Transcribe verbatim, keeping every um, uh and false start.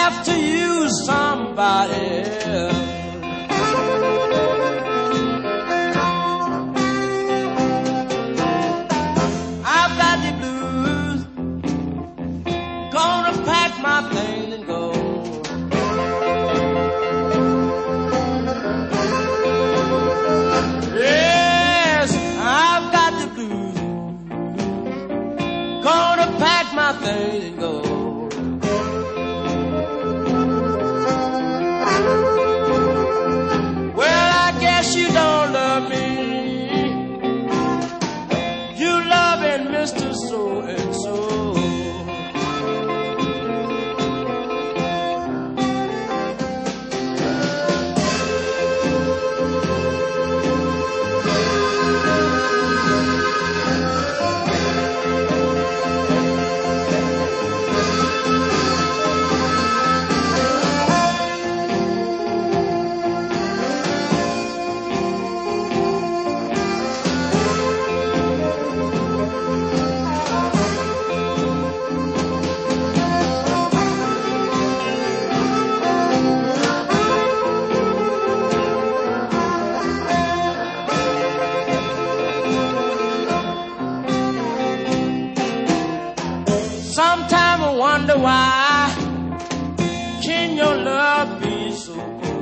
have to use somebody else. I've got the blues, gonna pack my things and go. Yes, I've got the blues, gonna pack my things and go. You don't love me, you loving Mister So and So. Sometimes I wonder why can your love be so cold?